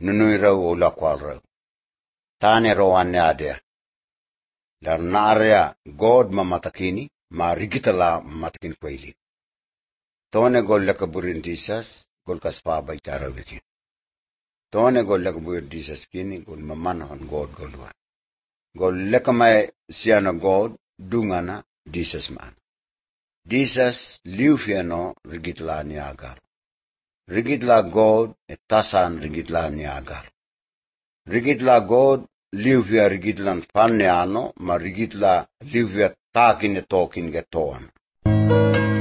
nunui rau o lakwal rau. Tane rowan adea. Lar naarea God mamatakini, ma rigitala matakin kwaili. Tone gol lakaburin disas, gol kaspa baitara wikin. Tone gol lakaburin disas kini, gol mamanahan God golwa. Gol lakamay siya na God, dungana disas man. Disas liufiano rigitla ni Agar. Rigitla God etasan rigitla ni Agar. Rigitla God liuvia rigitlan fanneano, ma rigitla liuvia takin e tokin getoan.